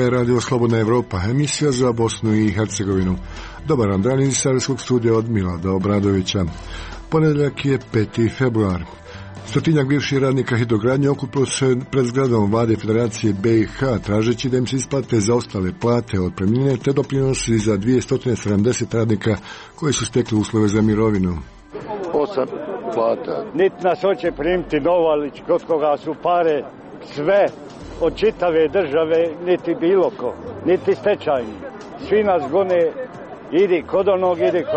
je Radio Slobodna Evropa, emisija za Bosnu i Hercegovinu. Dobar vam dan iz Sarajevskog studija od Milada Obradovića. Ponedjeljak je 5. februar. Stotinjak bivših radnika hidrogradnje okupilo se pred zgradom Vlade Federacije BiH, tražeći da im se isplate zaostale plate, otpremnine te doprinosi za 270 radnika koji su stekli uslove za mirovinu. 8 plata. Niti nas hoće primiti Novalić, kod koga su pare sve od čitave države, niti bilo ko, niti stečajni. Svi nas gone, idi kod onog.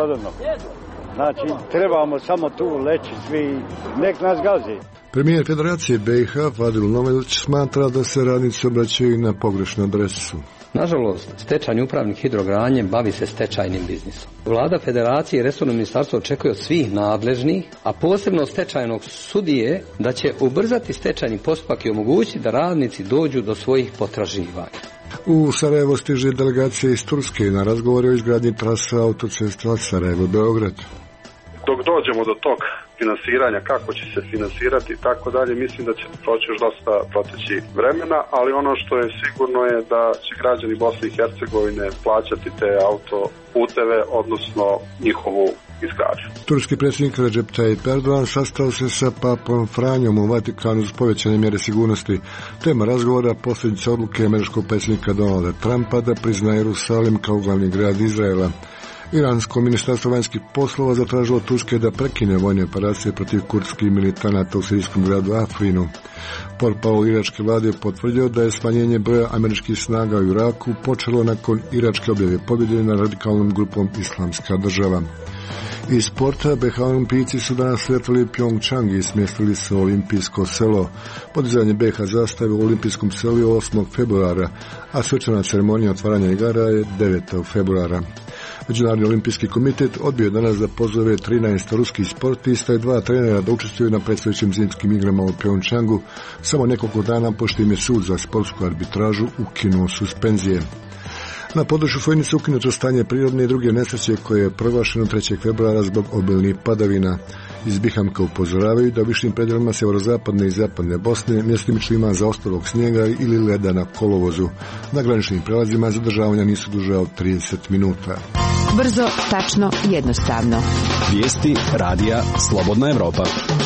Znači, trebamo samo tu leći svi, nek nas gazi. Premijer Federacije BiH, Fadil Novailić, smatra da se radnici obraćaju na pogrešnu adresu. Nažalost, stečajni upravnik hidrogradnje bavi se stečajnim biznisom. Vlada Federacije i resorno ministarstvo očekuje od svih nadležnih, a posebno stečajnog sudije, da će ubrzati stečajni postupak i omogućiti da radnici dođu do svojih potraživanja. U Sarajevo stiže delegacija iz Turske na razgovore o izgradnji trasa autocesta Sarajevo-Beograd. Dok dođemo do tog finansiranja, kako će se finansirati i tako dalje, mislim da će proći još dosta proteći vremena, ali ono što je sigurno je da će građani Bosne i Hercegovine plaćati te autoputeve, odnosno njihovu izgradnju. Turski predsjednik Recep Tayyip Erdogan sastao se sa papom Franjom u Vatikanu uz povećane mjere sigurnosti. Tema razgovora posljedica odluke američkog predsjednika Donalda Trumpa da priznaje Jerusalim kao glavni grad Izraela. Iransko ministarstvo vanjskih poslova zatražilo Turske da prekine vojne operacije protiv kurdskih militanata u sirijskom gradu Afrinu. Portparol iračke vlade je potvrdio da je smanjenje broja američkih snaga u Iraku počelo nakon iračke objave pobjede na radikalnom grupom Islamska država. Iz sporta BiH olimpijci su danas sletali Pyeongchang i smjestili se u olimpijsko selo. Podizanje BiH zastave u olimpijskom selu je 8. februara, a svečana ceremonija otvaranja igara je 9. februara. Međunarodni olimpijski komitet odbio danas da pozove 13 ruskih sportista i 2 trenera da učestvuju na predstojećim zimskim igrama u Pyeongchangu, samo nekoliko dana pošto im je sud za sportsku arbitražu ukinuo suspenzije. Na području Fojnice ukinuto stanje prirodne i druge nesreće koje je proglašeno 3. februara zbog obilnih padavina. Iz Bihamka upozoravaju da u višim predjelima sjeverozapadne i zapadne Bosne mjestimično ima zaostalog snijega ili leda na kolovozu. Na graničnim prelazima zadržavanja nisu duže od 30 minuta. Brzo, tačno, jednostavno. Vijesti radija Slobodna Evropa.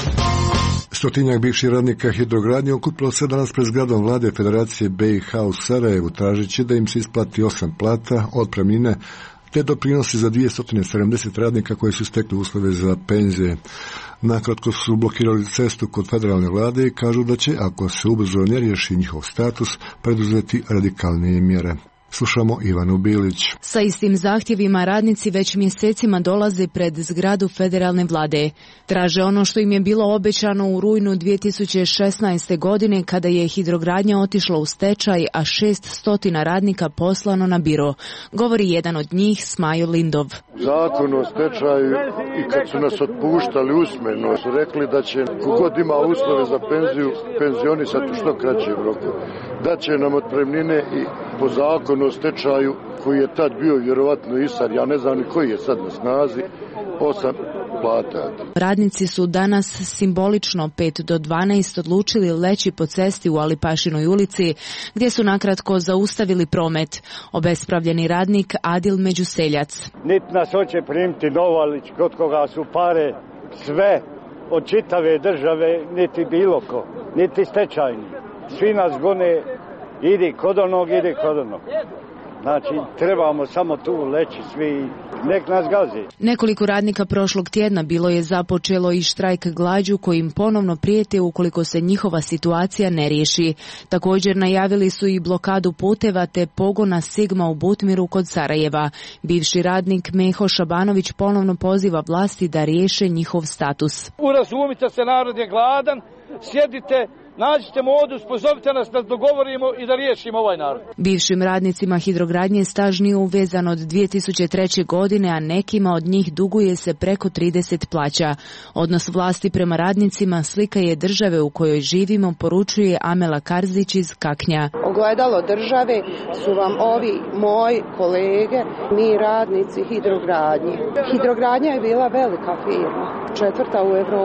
Stotinjak bivših radnika hidrogradnje okupilo se danas pred zgradom Vlade Federacije BiH u Sarajevu, tražeći da im se isplati 8 plata, otpremnine, te doprinosi za 270 radnika koji su stekli uslove za penzije. Nakratko su blokirali cestu kod federalne vlade i kažu da će, ako se ubrzo ne riješi njihov status, preduzeti radikalnije mjere. Slušamo Ivanu Bilić. Sa istim zahtjevima radnici već mjesecima dolaze pred zgradu federalne vlade. Traže ono što im je bilo obećano u rujnu 2016. godine kada je hidrogradnja otišla u stečaj, a 600 radnika poslano na biro. Govori jedan od njih, Smajo Lindov. Zakon o stečaju i kad su nas otpuštali usmeno su rekli da će kogod ima uslove za penziju penzionisati u što kraćem roku. Da će nam otpremnine i po zakonu o stečaju koji je tad bio vjerovatno i sad, ja ne znam ni koji je sad na snazi, 8 plata. Radnici su danas simbolično 5 do 12 odlučili leći po cesti u Alipašinoj ulici, gdje su nakratko zaustavili promet. Obespravljeni radnik Adil Međuseljac. Niti nas hoće primiti Novalić, kod koga su pare sve od čitave države, niti bilo ko, niti stečajni. Svi nas gone, idi kod onog. Znači, trebamo samo tu leći svi, nek nas gazi. Nekoliko radnika prošlog tjedna bilo je započelo i štrajk glađu kojim ponovno prijete ukoliko se njihova situacija ne riješi. Također najavili su i blokadu puteva te pogona Sigma u Butmiru kod Sarajeva. Bivši radnik Meho Šabanović ponovno poziva vlasti da riješe njihov status. Urazumite se, narod je gladan, sjedite, nađite modus, pozovite nas da dogovorimo i da riješimo ovaj narod. Bivšim radnicima hidrogradnje staž nije uvezan od 2003. godine, a nekima od njih duguje se preko 30 plaća. Odnos vlasti prema radnicima slika je države u kojoj živimo, poručuje Amela Karzić iz Kaknja. Ogledalo države su vam ovi moji kolege, mi radnici hidrogradnje. Hidrogradnja je bila velika firma, 4. u Evropi.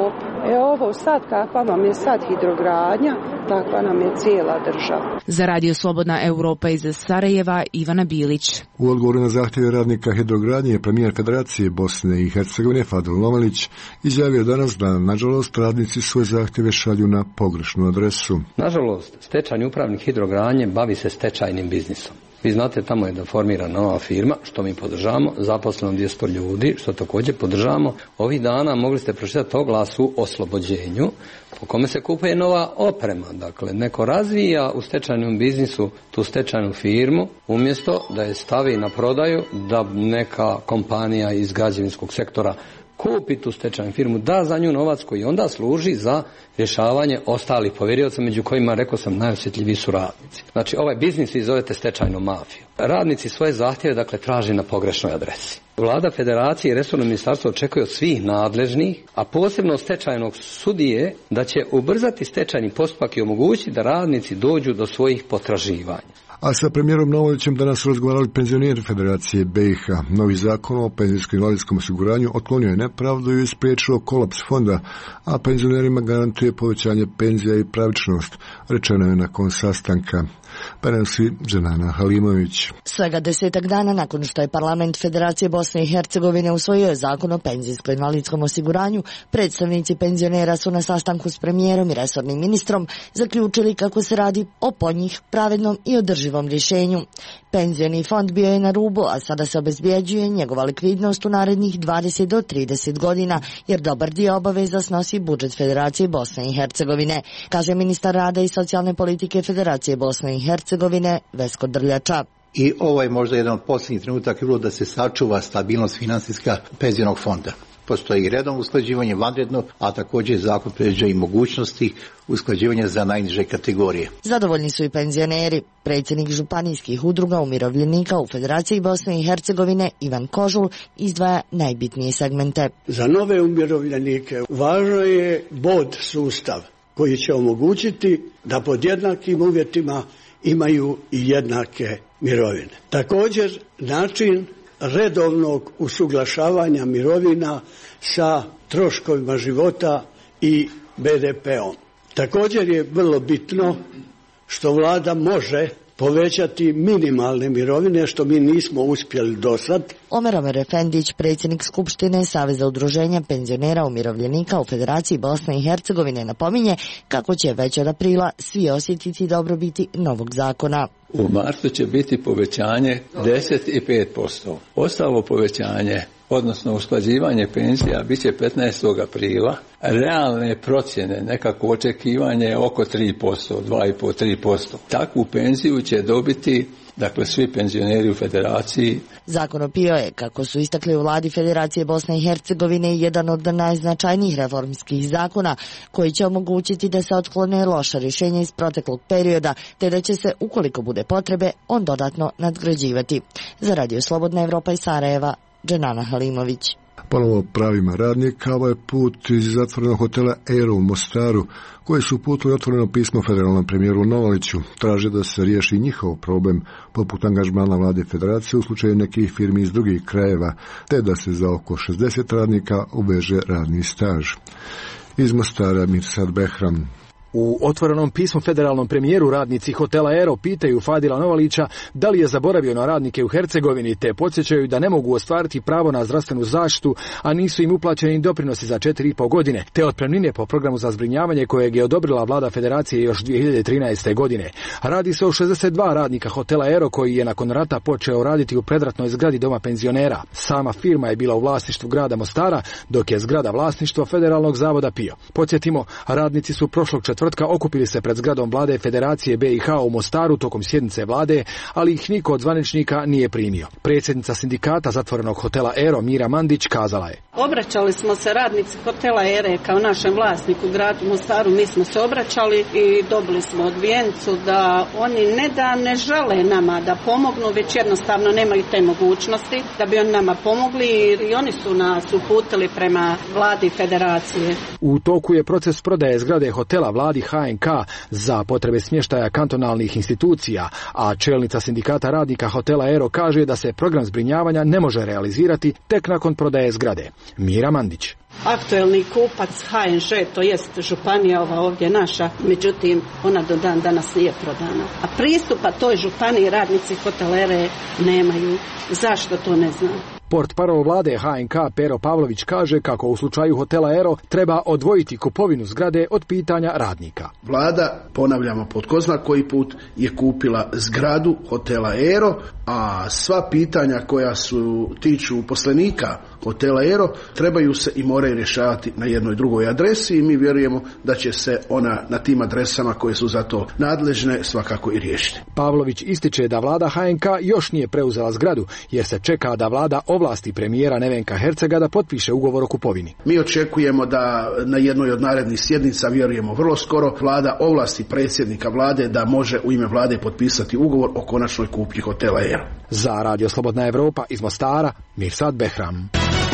Ovo sad, kakva vam je sad hidrogradnja, takva nam je cijela država. Za Radio Slobodna Europa iz Sarajeva, Ivana Bilić. U odgovoru na zahtjeve radnika hidrogradnje, premijer Federacije Bosne i Hercegovine Fadil Novalić izjavio danas da, nažalost, radnici svoje zahtjeve šalju na pogrešnu adresu. Nažalost, stečajni upravnik hidrogradnje bavi se stečajnim biznisom. Vi znate, tamo je da formira nova firma, što mi podržavamo, zaposleno 200 ljudi, što također podržavamo. Ovih dana mogli ste pročitati oglas u oslobođenju, po kome se kupuje nova oprema. Dakle, neko razvija u stečajnom biznisu tu stečajnu firmu, umjesto da je stavi na prodaju, da neka kompanija iz građevinskog sektora kupi tu stečajnu firmu, da za nju novac koji onda služi za rješavanje ostalih povjerioca, među kojima, rekao sam, najosjetljiviji su radnici. Znači, ovaj biznis vi zovete stečajnu mafiju. Radnici svoje zahtjeve, dakle, traže na pogrešnoj adresi. Vlada Federacije i resorno ministarstvo očekuje od svih nadležnih, a posebno stečajnog sudije, da će ubrzati stečajni postupak i omogućiti da radnici dođu do svojih potraživanja. A sa premijerom Novalićem danas razgovarali penzioneri Federacije BiH. Novi zakon o penzijsko-invalidskom osiguranju otklonio je nepravdu i spriječio kolaps fonda, a penzionerima garantuje povećanje penzija i pravičnost, rečeno je nakon sastanka. Prenosi Dženana Halimović. Svega 10 dana nakon što je parlament Federacije Bosne i Hercegovine usvojio zakon o penzijsko-invalidskom osiguranju, predstavnici penzionera su na sastanku s premijerom i resornim ministrom zaključili kako se radi o po njih pravednom i održivom rješenju. Penzioni fond bio je na rubu, a sada se obezbjeđuje njegova likvidnost u narednih 20 do 30 godina, jer dobar dio obaveza snosi budžet Federacije Bosne i Hercegovine, kaže ministar rada i socijalne politike Federacije Bosne i Hercegovine Vesko Drljača. I ovo je možda jedan od posljednjih trenutaka bilo da se sačuva stabilnost finansijska penzionog fonda. Postoji redovno usklađivanje, vanredno, a također zakon predviđa i mogućnosti usklađivanja za najniže kategorije. Zadovoljni su i penzioneri. Predsjednik županijskih udruga umirovljenika u Federaciji Bosne i Hercegovine Ivan Kožul izdvaja najbitnije segmente. Za nove umirovljenike važno je bod sustav koji će omogućiti da pod jednakim uvjetima imaju i jednake mirovine. Također način redovnog usuglašavanja mirovina sa troškovima života i BDP-om. Također je vrlo bitno što vlada može povećati minimalne mirovine, što mi nismo uspjeli do sad. Omer Efendić, predsjednik Skupštine Saveza udruženja penzionera umirovljenika u Federaciji Bosne i Hercegovine, napominje kako će već od aprila svi osjetiti dobrobiti novog zakona. U martu će biti povećanje 10,5%. Ostalo povećanje, odnosno usklađivanje penzija, bit će 15. aprila. Realne procjene, nekako očekivanje je oko 3%, 2,5-3%. Takvu penziju će dobiti, dakle, svi penzioneri u Federaciji. Zakon o PIO je, kako su istakli u vladi Federacije Bosne i Hercegovine, jedan od najznačajnijih reformskih zakona koji će omogućiti da se otklone loša rješenja iz proteklog perioda, te da će se, ukoliko bude potrebe, on dodatno nadgrađivati. Za Radio Slobodna Europa iz Sarajeva, Dženana Halimović. Ponovo o pravima radnika, ovaj put iz zatvorenog hotela Aero u Mostaru, koji su uputili otvoreno pismo federalnom premijeru Novaliću, traže da se riješi njihov problem, poput angažmana vlade Federacije u slučaju nekih firmi iz drugih krajeva, te da se za oko 60 radnika uveže radni staž. Iz Mostara Mirsad Behram. U otvorenom pismu federalnom premijeru radnici hotela Aero pitaju Fadila Novalića da li je zaboravio na radnike u Hercegovini, te podsjećaju da ne mogu ostvariti pravo na zdravstvenu zaštitu, a nisu im uplaćeni doprinosi za 4,5 godine, te otpremnine po programu za zbrinjavanje kojeg je odobrila vlada Federacije još 2013. godine. Radi se o 62 radnika hotela Aero koji je nakon rata počeo raditi u predratnoj zgradi doma penzionera. Sama firma je bila u vlasništvu grada Mostara, dok je zgrada vlasništvo Federalnog zavoda PIO. Podsjetimo, radnici su prošlog četvrtka okupili se pred zgradom vlade Federacije BiH u Mostaru tokom sjednice vlade, ali ih niko od zvaničnika nije primio. Predsjednica sindikata zatvorenog hotela Aero Mira Mandić kazala je: Obraćali smo se radnici hotela Aero kao našem vlasniku gradu Mostaru, mi smo se obraćali i dobili smo odbijencu da oni ne da ne žele nama da pomognu, već jednostavno nemaju te mogućnosti da bi oni nama pomogli i oni su nas uputili prema vladi Federacije. U toku je proces prodaje zgrade hotela vlade vladi HNK za potrebe smještaja kantonalnih institucija, a čelnica sindikata radnika hotela Aero kaže da se program zbrinjavanja ne može realizirati tek nakon prodaje zgrade. Mira Mandić. Aktuelni kupac HNŽ, to jest županija ova ovdje naša, međutim ona do dan danas nije prodana. A pristupa toj županiji radnici hotela Aero nemaju. Zašto, to ne znam. Portparol vlade HNK Pero Pavlović kaže kako u slučaju hotela Aero treba odvojiti kupovinu zgrade od pitanja radnika. Vlada, ponavljamo po tko zna koji put, je kupila zgradu hotela Aero, a sva pitanja koja su tiču uposlenika hotela Aero trebaju se i moraju rješavati na jednoj drugoj adresi i mi vjerujemo da će se ona na tim adresama koje su za to nadležne svakako i riješiti. Pavlović ističe da vlada HNK još nije preuzela zgradu jer se čeka da vlada ovlasti premijera Nevenka Hercega da potpiše ugovor o kupovini. Mi očekujemo da na jednoj od narednih sjednica, vjerujemo vrlo skoro, vlada ovlasti predsjednika vlade da može u ime vlade potpisati ugovor o konačnoj kupnji hotela Aero. Za Radio Slobodna Evropa iz Mostara, Mirsad Behram.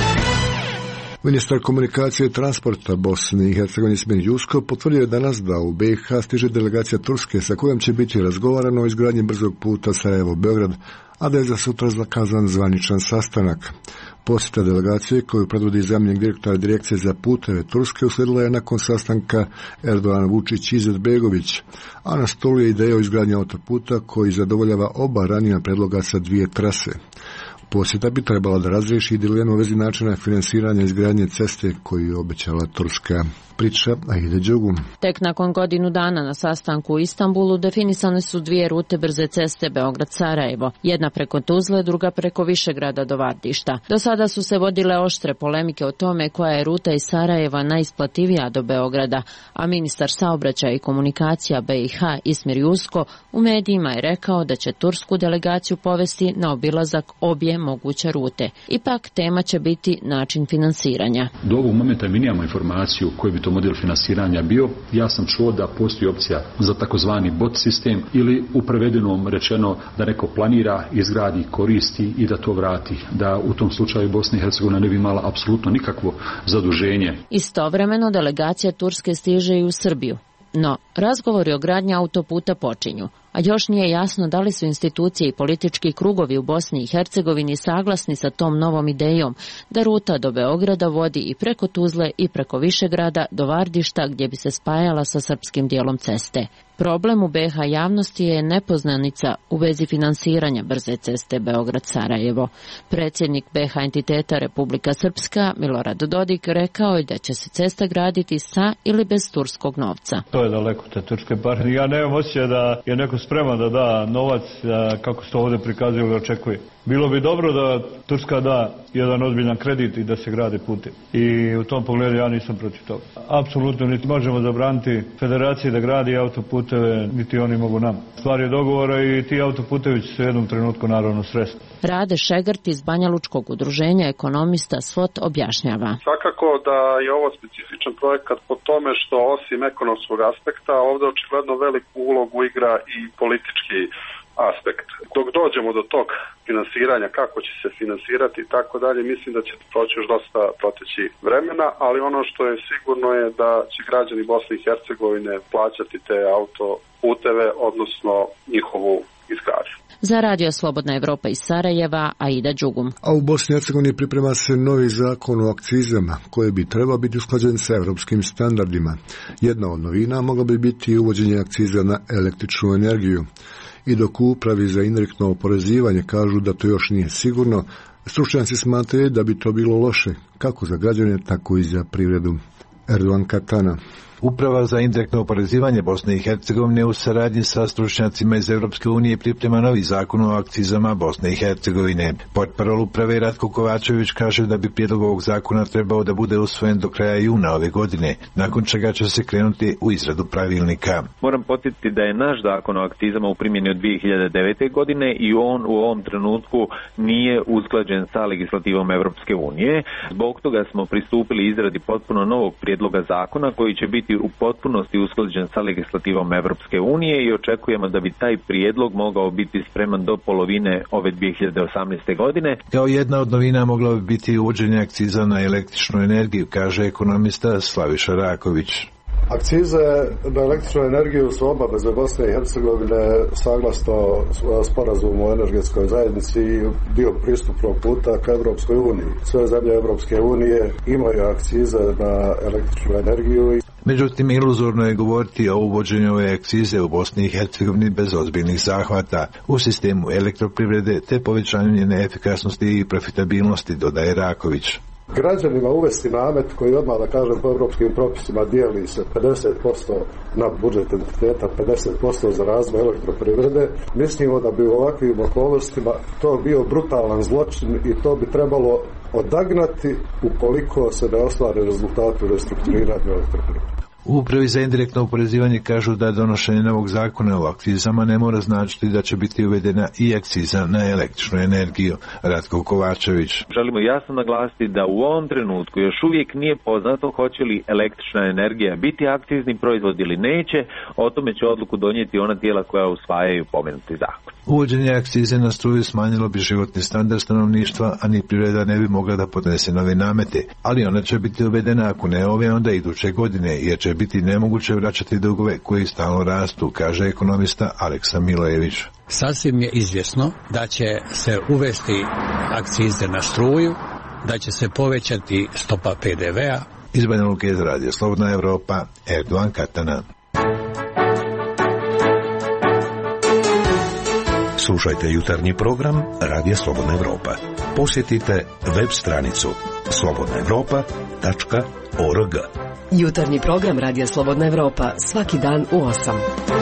Ministar komunikacije i transporta Bosne i Hercegovine Ismir Jusko potvrdio je danas da u BiH stiže delegacija Turske sa kojom će biti razgovarano o izgradnji brzog puta Sarajevo-Beograd, a da je za sutra zakazan zvaničan sastanak. Posjeta delegacije koju predvodi zamjenik direktora Direkcije za puteve Turske uslijedila je nakon sastanka Erdogan Vučić Izetbegović, a na stolu je ideja o izgradnji autoputa koji zadovoljava oba ranija predloga sa dvije trase. Posjeta bi trebala da razriješi dilemu u vezi načina finansiranja izgradnje ceste koju je obećala Turska. Priča Aida Đogum. Tek nakon godinu dana na sastanku u Istanbulu definisane su dvije rute brze ceste Beograd-Sarajevo. Jedna preko Tuzle, druga preko Višegrada do Vardišta. Do sada su se vodile oštre polemike o tome koja je ruta iz Sarajeva najisplativija do Beograda, a ministar saobraćaja i komunikacija BiH Ismir Jusko u medijima je rekao da će tursku delegaciju povesti na obilazak obje moguće rute. Ipak tema će biti način finansiranja. Do ovog momenta mi nemamo informaciju koji bi to model finansiranja bio. Ja sam čuo da postoji opcija za takozvani bot sistem ili u prevedenom rečeno da neko planira, izgradi, koristi i da to vrati. Da u tom slučaju Bosna i Hercegovina ne bi imala apsolutno nikakvo zaduženje. Istovremeno delegacija Turske stiže i u Srbiju. No, razgovori o gradnji autoputa počinju, a još nije jasno da li su institucije i politički krugovi u Bosni i Hercegovini saglasni sa tom novom idejom da ruta do Beograda vodi i preko Tuzle i preko Višegrada do Vardišta gdje bi se spajala sa srpskim dijelom ceste. Problem u BiH javnosti je nepoznanica u vezi finansiranja brze ceste Beograd-Sarajevo. Predsjednik BiH entiteta Republika Srpska Milorad Dodik rekao je da će se cesta graditi sa ili bez turskog novca. To je daleko te turske pare. Ja nemam osjećaj da je neko spreman da da novac kako se to ovdje prikazuje ili očekuje. Bilo bi dobro da Turska da jedan ozbiljan kredit i da se grade putevi. I u tom pogledu ja nisam protiv toga. Apsolutno niti možemo zabraniti federaciji da gradi autoputeve, niti oni mogu nam. Stvar je dogovora i ti autoputevi će se u jednom trenutku naravno sresti. Rade Šegrt iz Banjalučkog udruženja ekonomista SWOT objašnjava. Svakako da je ovo specifičan projekat po tome što osim ekonomskog aspekta ovdje očigledno veliku ulogu igra i politički aspekt. Dok dođemo do tog finansiranja, kako će se finansirati i tako dalje, mislim da će proći još dosta proteći vremena, ali ono što je sigurno je da će građani Bosne i Hercegovine plaćati te autoputeve, odnosno njihovu izgradnju. Za Radio Slobodna Evropa iz Sarajeva, Aida Đugum. A u Bosni i Hercegovini priprema se novi zakon o akcizama, koji bi trebao biti usklađen sa evropskim standardima. Jedna od novina mogla bi biti uvođenje akciza na električnu energiju. I dok u upravi za indirektno oporezivanje kažu da to još nije sigurno, stručnjaci smatraju da bi to bilo loše, kako za građane, tako i za privredu. Erdogan Katana. Uprava za indirektno oporezivanje Bosne i Hercegovine u saradnji sa stručnjacima iz Europske unije priprema novi zakon o akcizama Bosne i Hercegovine. Portparol uprave Ratko Kovačević kaže da bi prijedlog ovog zakona trebao da bude usvojen do kraja juna ove godine, nakon čega će se krenuti u izradu pravilnika. Moram podsjetiti da je naš zakon o akcizama u primjeni od 2009. godine i on u ovom trenutku nije usklađen sa legislativom Europske unije. Zbog toga smo pristupili izradi potpuno novog prijedloga zakona koji će biti u potpunosti usklađen sa legislativom Evropske unije i očekujemo da bi taj prijedlog mogao biti spreman do polovine ove 2018. godine. Kao jedna od novina mogla bi biti uvođenje akciza na električnu energiju, kaže ekonomista Slaviša Raković. Akcize na električnu energiju su obaveze Bosne i Hercegovine saglasno sporazumu o energetskoj zajednici i dio pristupnog puta ka Evropskoj uniji. Sve zemlje Evropske unije imaju akcize na električnu energiju. Međutim, iluzorno je govoriti o uvođenju ove akcize u Bosni i Hercegovini bez ozbiljnih zahvata u sistemu elektroprivrede te povećanju njene efikasnosti i profitabilnosti, dodaje Raković. Građanima uvesti namet koji odmah, da kažem, po evropskim propisima dijeli se 50% na budžet entiteta, 50% za razvoj elektroprivrede. Mislimo da bi u ovakvim okolnostima to bio brutalan zločin i to bi trebalo odagnati ukoliko se ne ostvare rezultati u restrukturiranju elektroprivrede. U Upravi za indirektno oporezivanje kažu da donošenje novog zakona o akcizama ne mora značiti da će biti uvedena i akciza na električnu energiju. Ratko Kovačević. Želimo jasno naglasiti da u ovom trenutku još uvijek nije poznato hoće li električna energija biti akcizni proizvod ili neće. O tome će odluku donijeti ona tijela koja usvajaju pomenuti zakon. Uvođenje akcize na struju smanjilo bi životni standard stanovništva, a ni privreda ne bi mogla da podnese nove namete. Ali ona će biti uvedena ako ne ove, onda iduće godine, jer će biti nemoguće vraćati dugove koji stalno rastu, kaže ekonomista Aleksa Milojević. Sasvim je izvjesno da će se uvesti akcize na struju, da će se povećati stopa PDV-a. Iz Banja Luke za Radio Slobodna Evropa, Erdogan Katana. Slušajte jutarnji program Radija Slobodna Evropa. Posjetite web stranicu slobodnaevropa.org. Jutarnji program Radija Slobodna Evropa svaki dan u 8.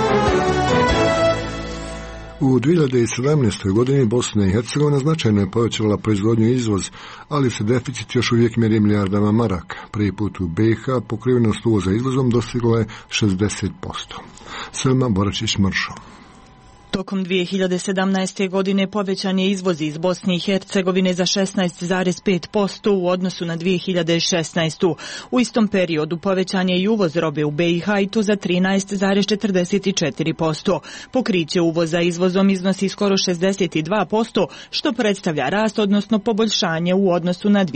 U 2017. godini Bosna i Hercegovina značajno je povećala proizvodnju i izvoz, ali se deficit još uvijek mjeri milijardama maraka. Prvi put u BiH pokrivenost uvoza izvozom dostigla je 60%. Selma Boračić-Mršo. Tokom 2017. godine povećan je izvoz iz Bosne i Hercegovine za 16,5% u odnosu na 2016. U istom periodu povećan je i uvoz robe u BiH i to za 13,44%. Pokriće uvoza izvozom iznosi skoro 62%, što predstavlja rast, odnosno poboljšanje u odnosu na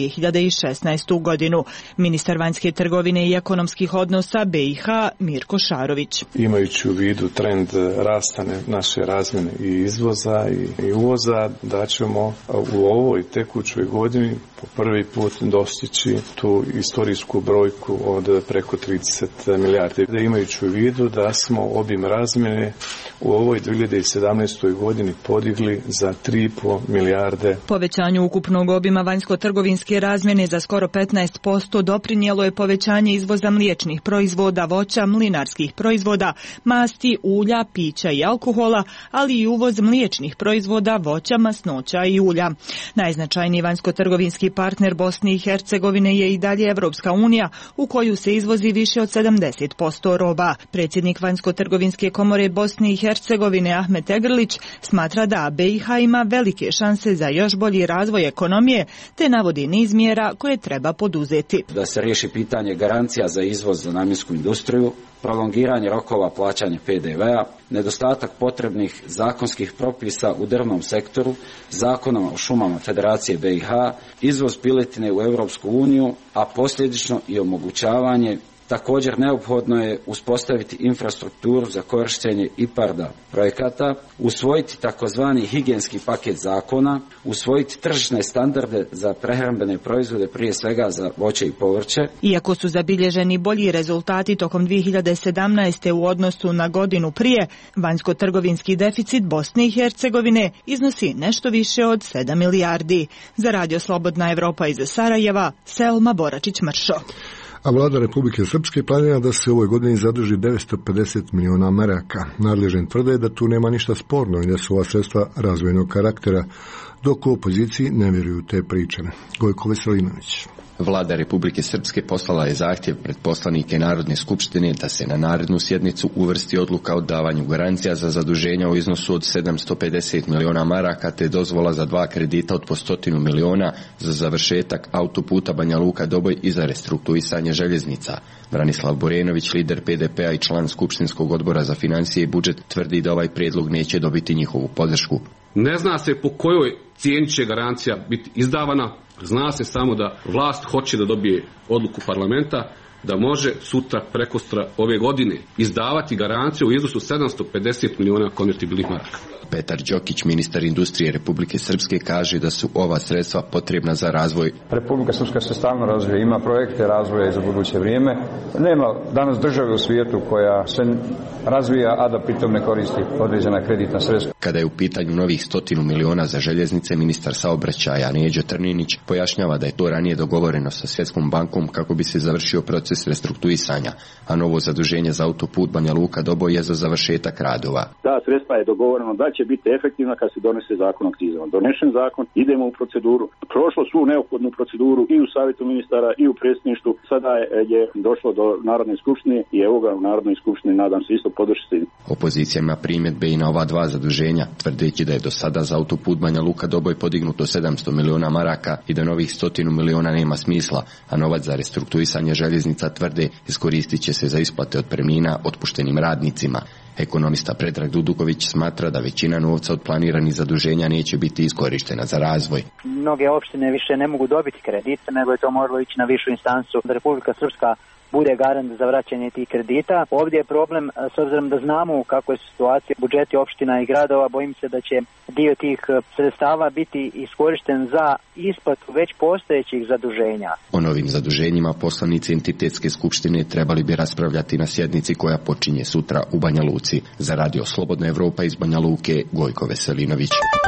2016. godinu. Ministar vanjske trgovine i ekonomskih odnosa BiH Mirko Šarović. Imajući u vidu trend rasta naše razmjene i izvoza i uvoza, da ćemo u ovoj tekućoj godini po prvi put dostići tu istorijsku brojku od preko 30 milijardi. Imajući u vidu da smo obim razmjene u ovoj 2017. godini podigli za 3,5 milijarde. Povećanju ukupnog obima vanjsko-trgovinske razmjene za skoro 15% doprinijelo je povećanje izvoza mliječnih proizvoda, voća, mlinarskih proizvoda, masti, ulja, pića i alkohola, ali i uvoz mliječnih proizvoda, voća, masnoća i ulja. Najznačajniji vanjsko-trgovinski partner Bosne i Hercegovine je i dalje Evropska unija, u koju se izvozi više od 70% roba. Predsjednik vanjsko-trgovinske komore Bosne i Hercegovine Ahmet Egrlić smatra da BiH ima velike šanse za još bolji razvoj ekonomije, te navodi niz mjera koje treba poduzeti. Da se riješi pitanje garancija za izvoz za namjensku industriju, prolongiranje rokova plaćanja PDV-a, nedostatak potrebnih zakonskih propisa u drvnom sektoru, zakonom o šumama Federacije BiH, izvoz piletine u Europsku uniju, a posljedično i omogućavanje. Također neophodno je uspostaviti infrastrukturu za korištenje IPARD-a projekata, usvojiti takozvani higijenski paket zakona, usvojiti tržišne standarde za prehrambene proizvode, prije svega za voće i povrće. Iako su zabilježeni bolji rezultati tokom 2017. u odnosu na godinu prije, vanjsko-trgovinski deficit Bosne i Hercegovine iznosi nešto više od 7 milijardi. Za Radio Slobodna Evropa iz Sarajeva, Selma Boračić-Mršo. A vlada Republike Srpske planira da se u ovoj godini zaduži 950 miliona maraka. Nadležni tvrde da tu nema ništa sporno i da su ova sredstva razvojnog karaktera, dok u opoziciji ne vjeruju te priče. Gojko Veselinović. Vlada Republike Srpske poslala je zahtjev pred poslanike Narodne skupštine da se na narednu sjednicu uvrsti odluka o davanju garancija za zaduženja u iznosu od 750 miliona maraka te dozvola za 2 kredita od po 100 miliona za završetak autoputa Banja Luka-Doboj i za restrukturisanje željeznica. Branislav Borenović, lider PDP-a i član Skupštinskog odbora za financije i budžet, tvrdi da ovaj prijedlog neće dobiti njihovu podršku. Ne zna se po kojoj cijeni će garancija biti izdavana, zna se samo da vlast hoće da dobije odluku parlamenta da može sutra, prekostra ove godine izdavati garanciju u iznosu 750 miliona konvertibilnih maraka. Petar Đokić, ministar industrije Republike Srpske, kaže da su ova sredstva potrebna za razvoj. Republika Srpska se stalno razvija, ima projekte razvoja i za buduće vrijeme. Nema danas države u svijetu koja se razvija, a da pritom ne koristi određena kreditna sredstva. Kada je u pitanju novih 100 miliona za željeznice, ministar saobraćaja Neđo Trninić pojašnjava da je to ranije dogovoreno sa Svjetskom bankom kako bi se završio proces restrukturisanja, a novo zaduženje za autoput Banja Luka Doboj je za završetak radova. Ta sredstva je dogovoreno da će biti efektivna kad se donese zakon o akcizama. Donešen zakon, idemo u proceduru. Prošlo svu neophodnu proceduru i u savjetu ministara i u predsjedništvu. Sada je došlo do Narodne skupštine i evo ga u Narodnoj skupštini, nadam se, isto podršiti. Opozicija ima primjedbe i na ova dva zaduženja, tvrdeći da je do sada za autoput Banja Luka Doboj podignuto 700 miliona maraka i da novih 100 miliona nema smisla, a novac za restrukturisanje željeznica, tvrde, iskoristit će se za isplate otpremnina otpuštenim radnicima. Ekonomista Predrag Duduković smatra da većina novca od planiranih zaduženja neće biti iskorištena za razvoj. Mnoge opštine više ne mogu dobiti kredite, nego je to moralo ići na višu instancu da Republika Srpska bude garant za vraćanje tih kredita. Ovdje je problem, s obzirom da znamo kako je situacija budžeti opština i gradova, bojim se da će dio tih sredstava biti iskorišten za isplatu već postojećih zaduženja. O novim zaduženjima poslanici entitetske skupštine trebali bi raspravljati na sjednici koja počinje sutra u Banja Luci. Za Radio Slobodna Evropa iz Banja Luke, Gojko Veselinović.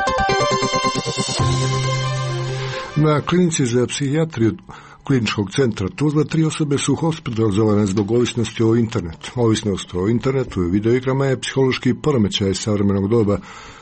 Na klinici za psihijatriju Kliničkog centra Tuzla 3 osobe su hospitalizovane zbog ovisnosti o internetu. Ovisnost o internetu i videoigrama je psihološki poremećaj savremenog doba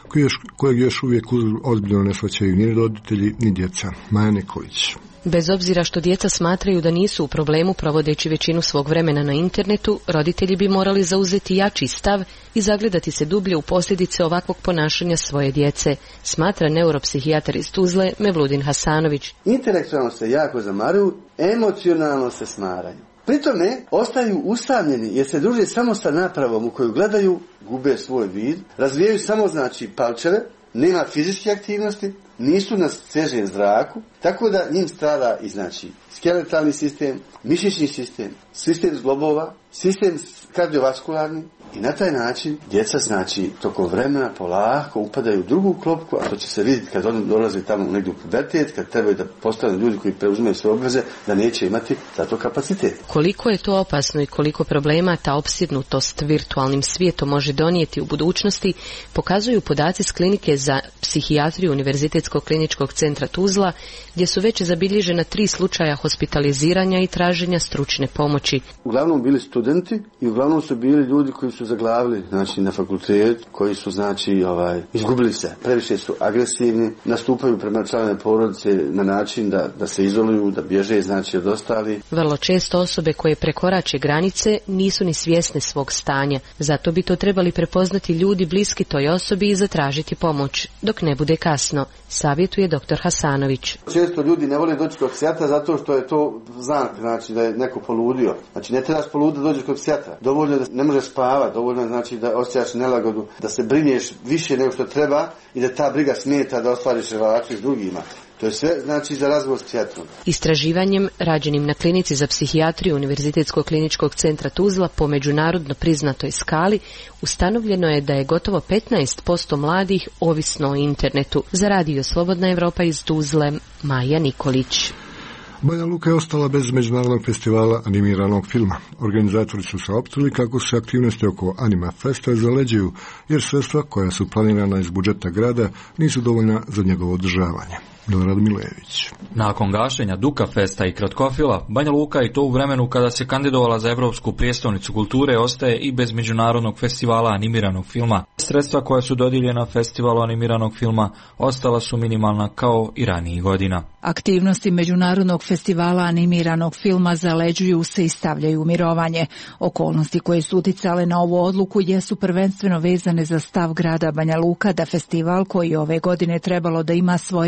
kojeg još uvijek ozbiljno ne shvaćaju ni roditelji ni djeca. Maja Nikolić. Bez obzira što djeca smatraju da nisu u problemu provodeći većinu svog vremena na internetu, roditelji bi morali zauzeti jači stav i zagledati se dublje u posljedice ovakvog ponašanja svoje djece, smatra neuropsihijatar iz Tuzle Mevludin Hasanović. Intelektualno se jako zamaruju, emocionalno se smaraju. Pritome ostaju usamljeni jer se druže samo sa napravom u koju gledaju, gube svoj vid, razvijaju samo palčeve, nema fizičke aktivnosti, nisu na svježem zraku, tako da njim strada i skeletalni sistem, mišićni sistem, sistem zglobova, sistem kardiovaskularni i na taj način djeca tokom vremena polako upadaju u drugu klopku, a to će se vidjeti kad oni dolaze tamo negdje u pubertet, kad trebaju da postanu ljudi koji preuzimaju sve obveze, da neće imati za to kapacitet. Koliko je to opasno i koliko problema ta opsjednutost virtualnim svijetom može donijeti u budućnosti, pokazuju podaci s klinike za psihijatriju Univerzitetskog kliničkog centra Tuzla, gdje su već zabilježena 3 slučaja hospitaliziranja i traženja stručne pomoći. Uglavnom bili studenti i uglavnom su bili ljudi koji su zaglavili na fakultet, koji su izgubili se, previše su agresivni, nastupaju prema članove porodice na način da se izoluju, da bježe od ostali. Vrlo često osobe koje prekorače granice nisu ni svjesne svog stanja, zato bi to trebali prepoznati ljudi bliski toj osobi i zatražiti pomoć, dok ne bude kasno, savjetuje dr. Hasanović. Često ljudi ne vole doći kod psijatra zato što je to znak, da je neko poludio. Ne trebaš poluditi da dođeš kod psijatra. Dovoljno da ne možeš spavati, dovoljno da osjećaš nelagodu, da se brinješ više nego što treba i da ta briga smeta da ostvariš relaciju s drugima. To je sve za razgovor s psijatrom. Istraživanjem rađenim na klinici za psihijatriju Univerzitetskog kliničkog centra Tuzla po međunarodno priznatoj skali ustanovljeno je da je gotovo 15% mladih ovisno o internetu. Za Radio Slobodna Evropa iz Tuzle, Maja Nikolić. Banja Luka je ostala bez međunarodnog festivala animiranog filma. Organizatori su saopštili kako se aktivnosti oko Anima Festa zaleđuju, jer sredstva koja su planirana iz budžeta grada nisu dovoljna za njegovo održavanje. Milorad Milević. Nakon gašenja Duka Festa i Kratkofila, Banja Luka i to u vremenu kada se kandidovala za Evropsku prijestolnicu kulture ostaje i bez međunarodnog festivala animiranog filma. Sredstva koja su dodijeljena festivalu animiranog filma ostala su minimalna kao i ranijih godina. Aktivnosti Međunarodnog festivala animiranog filma zaleđuju se i stavljaju u mirovanje. Okolnosti koje su uticale na ovu odluku jesu prvenstveno vezane za stav grada Banja Luka da festival koji ove godine trebalo da ima svoje 11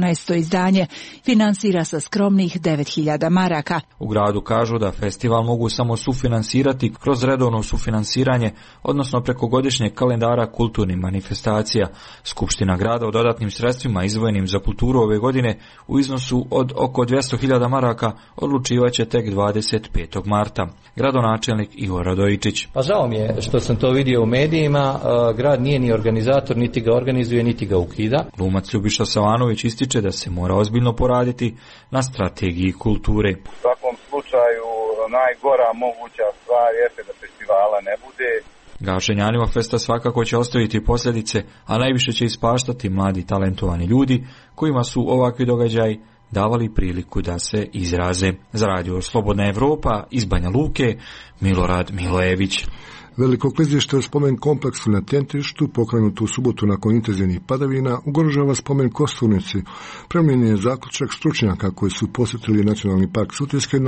14. izdanje, finansira sa skromnih 9.000 maraka. U gradu kažu da festival mogu samo sufinansirati kroz redovno sufinansiranje, odnosno preko godišnjeg kalendara kulturnih manifestacija. Skupština grada o dodatnim sredstvima izdvojenim za kulturu ove godine u iznosu od oko 200.000 maraka odlučivaće tek 25. marta. Gradonačelnik Igor Radojičić. Pa žao mi je što sam to vidio u medijima, grad nije ni organizator, niti ga organizuje, niti ga ukida. Glumac Ljubiša Savanović ističe da se mora ozbiljno poraditi na strategiji kulture. U svakom slučaju najgora moguća stvar jeste da festivala ne bude. Gašenje Animafesta svakako će ostaviti posljedice, a najviše će ispaštati mladi talentovani ljudi kojima su ovakvi događaji davali priliku da se izraze. Za radio Slobodna Evropa iz Banja Luke, Milorad Milojević. Veliko klizište u spomen kompleksu na Tjentištu, pokrenuto u subotu nakon intenzivnih padavina, ugrožava spomen Kosturnici. Premijenjen je zaključak stručnjaka koji su posjetili Nacionalni park Sutjeska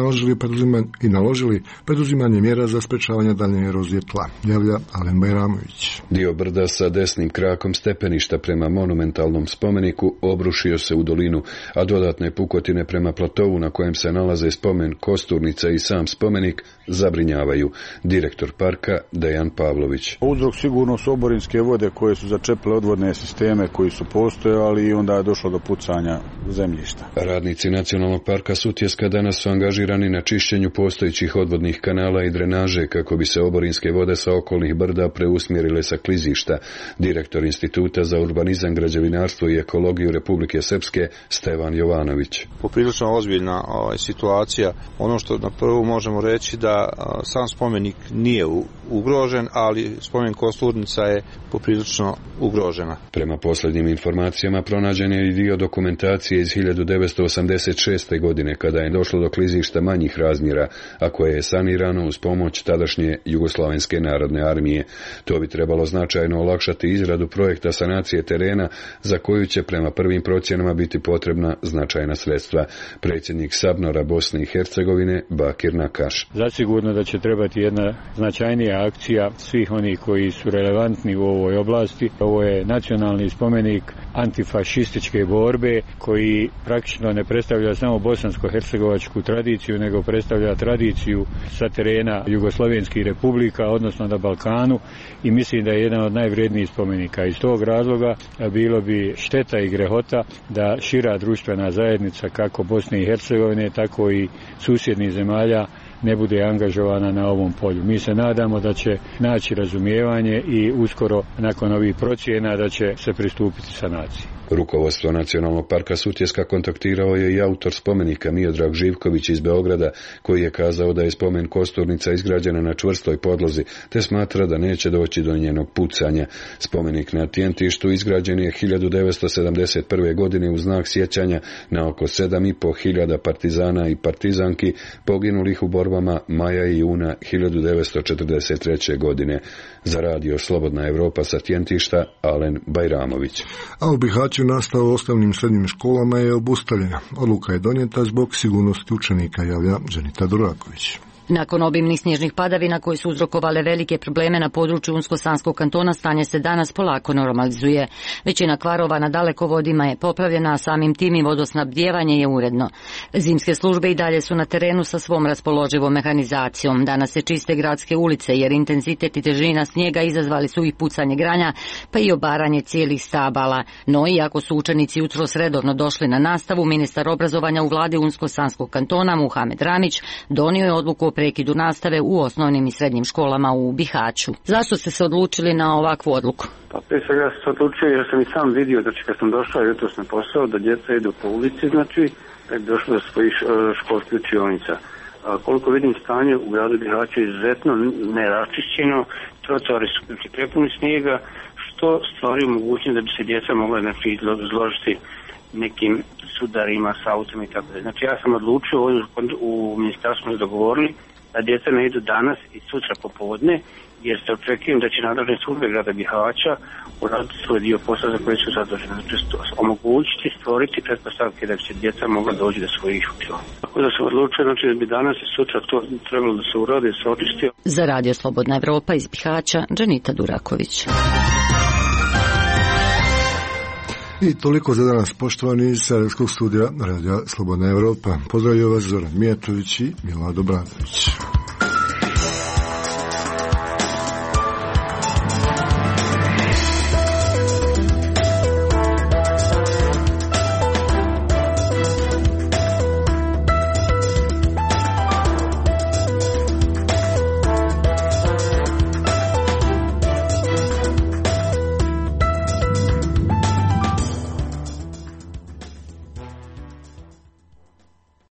i naložili preduzimanje mjera za sprečavanje daljnje erozije tla. Javlja Alen Bajramović. Dio brda sa desnim krakom stepeništa prema monumentalnom spomeniku obrušio se u dolinu, a dodatne pukotine prema platovu na kojem se nalaze spomen Kosturnica i sam spomenik zabrinjavaju. Direktor parka Dejan Pavlović. Uzrok sigurno su oborinske vode koje su začepile odvodne sisteme koji su postojali i onda je došlo do pucanja zemljišta. Radnici Nacionalnog parka Sutjeska danas su angažirani na čišćenju postojećih odvodnih kanala i drenaže kako bi se oborinske vode sa okolnih brda preusmjerile sa klizišta. Direktor Instituta za urbanizam, građevinarstvo i ekologiju Republike Srpske Stevan Jovanović. Poprilično ozbiljna situacija. Ono što na prvu možemo reći da sam spomenik nije ugrožen, ali spomen Kosturnica je poprilično ugrožena. Prema posljednjim informacijama pronađen je i dio dokumentacije iz 1986. godine kada je došlo do klizišta manjih razmjera, a koje je sanirano uz pomoć tadašnje Jugoslavenske narodne armije. To bi trebalo značajno olakšati izradu projekta sanacije terena za koju će prema prvim procjenama biti potrebna značajna sredstva. Predsjednik Sabnora Bosne i Hercegovine Bakir Nakaš. Zasigurno da će trebati jedna značajnija akcija svih onih koji su relevantni u ovoj oblasti. Ovo je nacionalni spomenik antifašističke borbe koji praktično ne predstavlja samo bosansko-hercegovačku tradiciju, nego predstavlja tradiciju sa terena Jugoslovenskih republika, odnosno na Balkanu, i mislim da je jedan od najvrednijih spomenika. Iz tog razloga bilo bi šteta i grehota da šira društvena zajednica kako Bosne i Hercegovine, tako i susjednih zemalja ne bude angažovana na ovom polju. Mi se nadamo da će naći razumijevanje i uskoro nakon ovih procjena da će se pristupiti sanaciji. Rukovodstvo Nacionalnog parka Sutjeska kontaktirao je i autor spomenika Miodrag Živković iz Beograda, koji je kazao da je spomen Kosturnica izgrađena na čvrstoj podlozi, te smatra da neće doći do njenog pucanja. Spomenik na Tjentištu izgrađen je 1971. godine u znak sjećanja na oko 7.500 partizana i partizanki poginulih u borbama maja i juna 1943. godine. Za radio Slobodna Evropa sa Tjentišta, Alen Bajramović. A u Bihaću nastava u osnovnim i srednjim školama je obustavljena. Odluka je donijeta zbog sigurnosti učenika, javlja Dženita Duraković. Nakon obimnih snježnih padavina koji su uzrokovale velike probleme na području Unsko-Sanskog kantona, stanje se danas polako normalizuje. Većina kvarova na dalekovodima je popravljena, a samim tim i vodosnabdijevanje je uredno. Zimske službe i dalje su na terenu sa svom raspoloživom mehanizacijom. Danas se čiste gradske ulice jer intenzitet i težina snijega izazvali su i pucanje granja, pa i obaranje cijelih stabala. No, iako su učenici jutros redovno došli na nastavu, ministar obrazovanja u vladi Unsko-Sanskog kantona Muhamed Ramić donio je odluku o prekidu nastave u osnovnim i srednjim školama u Bihaću. Zašto ste se odlučili na ovakvu odluku? Pa prije svega sam se odlučio jer sam i sam vidio, znači kad sam došao jutros na posao, da djeca idu po ulici, znači da je došlo do svojih školskih učionica. Koliko vidim stanje u gradu Bihaću je izuzetno neraščišćeno, trotoari su prepuni snijega, što stvari mogućnost da bi se djeca mogla izložiti nekim sudarima s autom i tako da. Znači ja sam odlučio, u ministarstvu smo dogovorili da djeca ne idu danas i sutra popodne, jer se očekujem da će nadležne službe grada Bihaća uraditi svoj dio posla za koje su zadužene. Znači omogućiti, stvoriti pretpostavke da bi se djeca mogla doći do svojih učila. Tako da sam odlučio, znači da bi danas i sutra to trebalo da se uradi, da se očisti. Za radio Slobodna Evropa iz Bihaća, Dženita Duraković. I toliko za danas, poštovani iz Sarajevskog studija Radija Slobodna Evropa. Pozdravljaju vas Zoran Mijatović i Milado Bradović.